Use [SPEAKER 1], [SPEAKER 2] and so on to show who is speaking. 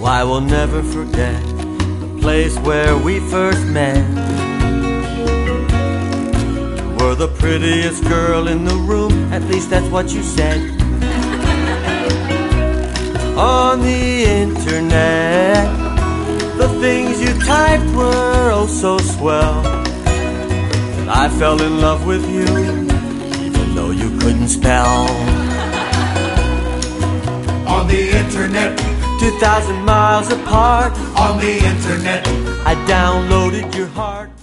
[SPEAKER 1] I will never forget the place where we first met. You were the prettiest girl in the room, at least that's what you said. On the internet, the things you typed were oh so swell, that I fell in love with you, even though you couldn't spell.
[SPEAKER 2] On the internet,
[SPEAKER 1] 2,000 miles apart.
[SPEAKER 2] on the internet,
[SPEAKER 1] I downloaded your heart.